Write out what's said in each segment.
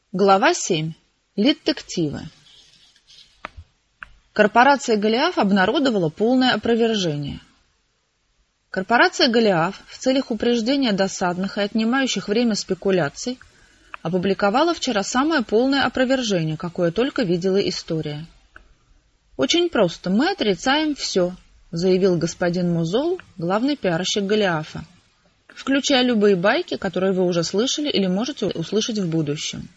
Глава 7. Литтективы. Корпорация Голиаф обнародовала полное опровержение. Корпорация Голиаф в целях упреждения досадных и отнимающих время спекуляций опубликовала вчера самое полное опровержение, какое только видела история. «Очень просто, мы отрицаем все», — заявил господин Мозол, главный пиарщик Голиафа, включая любые байки, которые вы уже слышали или можете услышать в будущем.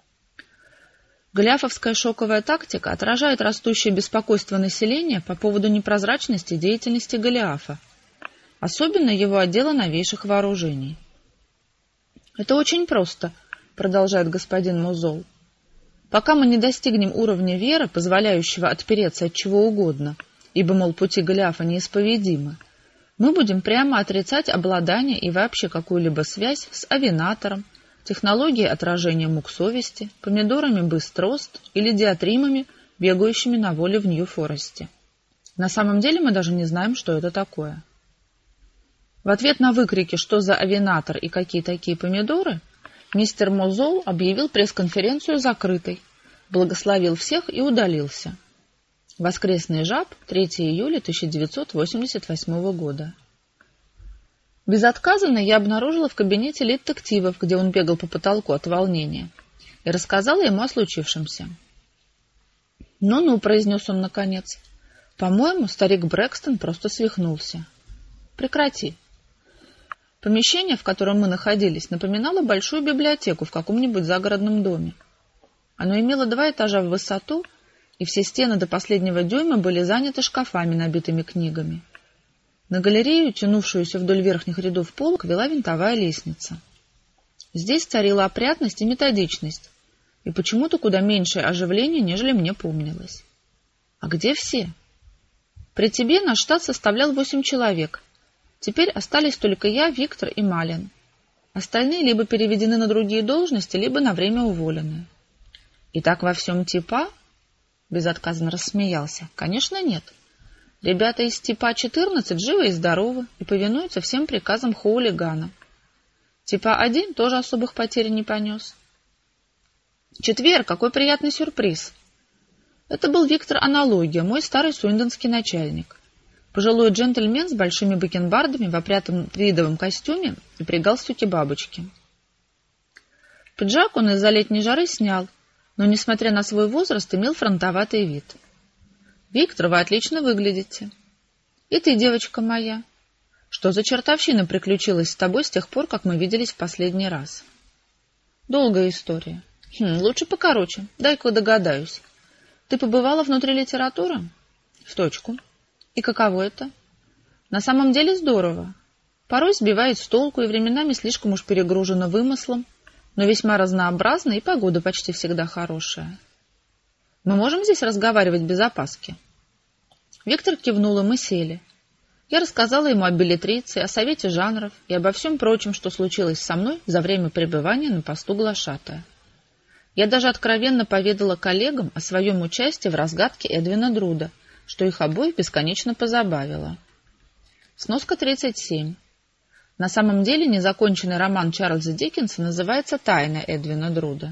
Голиафовская шоковая тактика отражает растущее беспокойство населения по поводу непрозрачности деятельности Голиафа, особенно его отдела новейших вооружений. «Это очень просто», — продолжает господин Мозол. «Пока мы не достигнем уровня веры, позволяющего отпереться от чего угодно, ибо, мол, пути Голиафа неисповедимы, мы будем прямо отрицать обладание и вообще какую-либо связь с авинатором, технологией отражения мук совести, помидорами быстрост или диатримами, бегающими на воле в Нью-Форесте. На самом деле мы даже не знаем, что это такое». В ответ на выкрики «Что за авинатор и какие такие помидоры?» мистер Мозол объявил пресс-конференцию закрытой, благословил всех и удалился. Воскресный жаб, 3 июля 1988 года. Безотказанно я обнаружила в кабинете литтективов, где он бегал по потолку от волнения, и рассказала ему о случившемся. «Ну-ну», — произнес он наконец, — «по-моему, старик Брэкстон просто свихнулся». «Прекрати». Помещение, в котором мы находились, напоминало большую библиотеку в каком-нибудь загородном доме. Оно имело 2 этажа в высоту, и все стены до последнего дюйма были заняты шкафами, набитыми книгами. На галерею, тянувшуюся вдоль верхних рядов полок, вела винтовая лестница. Здесь царила опрятность и методичность, и почему-то куда меньшее оживление, нежели мне помнилось. А где все? При тебе наш штат составлял 8 человек. Теперь остались только я, Виктор и Малин. Остальные либо переведены на другие должности, либо на время уволены. И так во всем типа? Безотказно рассмеялся. Конечно, нет. Ребята из типа 14 живы и здоровы и повинуются всем приказам Хоулигана. Типа 1 тоже особых потерь не понес. Четверг, какой приятный сюрприз. Это был Виктор Аналогия, мой старый суиндонский начальник. Пожилой джентльмен с большими бакенбардами в опрятном твидовом костюме и при галстуке бабочки. Пиджак он из-за летней жары снял, но, несмотря на свой возраст, имел фронтоватый вид. «Виктор, вы отлично выглядите. И ты, девочка моя. Что за чертовщина приключилась с тобой с тех пор, как мы виделись в последний раз?» «Долгая история. Лучше покороче. Дай-ка догадаюсь. Ты побывала внутри литературы?» «В точку. И каково это?» «На самом деле здорово. Порой сбивает с толку и временами слишком уж перегружено вымыслом, но весьма разнообразно, и погода почти всегда хорошая. Мы можем здесь разговаривать без опаски?» Виктор кивнул, и мы сели. Я рассказала ему о беллетрице, о совете жанров и обо всем прочем, что случилось со мной за время пребывания на посту глашатая. Я даже откровенно поведала коллегам о своем участии в разгадке Эдвина Друда, что их обоих бесконечно позабавило. Сноска 37. На самом деле незаконченный роман Чарльза Диккенса называется «Тайна Эдвина Друда».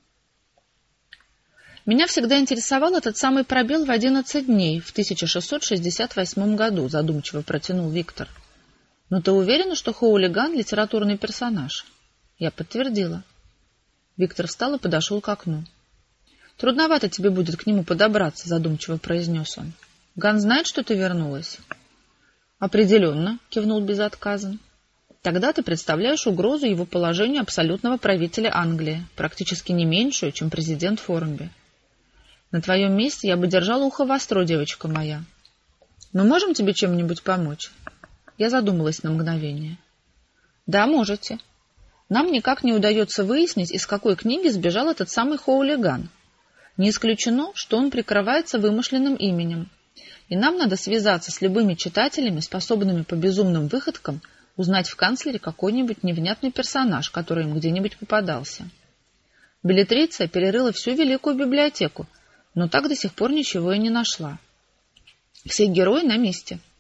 «Меня всегда интересовал этот самый пробел в 11 дней в 1668 году», — задумчиво протянул Виктор. «Но ты уверена, что Хоулиган — литературный персонаж?» Я подтвердила. Виктор встал и подошел к окну. «Трудновато тебе будет к нему подобраться», — задумчиво произнес он. «Ган знает, что ты вернулась?» «Определенно», — кивнул безотказно. «Тогда ты представляешь угрозу его положению абсолютного правителя Англии, практически не меньшую, чем президент Форнби. На твоем месте я бы держала ухо востро, девочка моя. Мы можем тебе чем-нибудь помочь?» Я задумалась на мгновение. «Да, можете. Нам никак не удается выяснить, из какой книги сбежал этот самый Хоулиган. Не исключено, что он прикрывается вымышленным именем, и нам надо связаться с любыми читателями, способными по безумным выходкам узнать в канцлере какой-нибудь невнятный персонаж, который им где-нибудь попадался. Беллетрица перерыла всю великую библиотеку, но так до сих пор ничего и не нашла. Все герои на месте.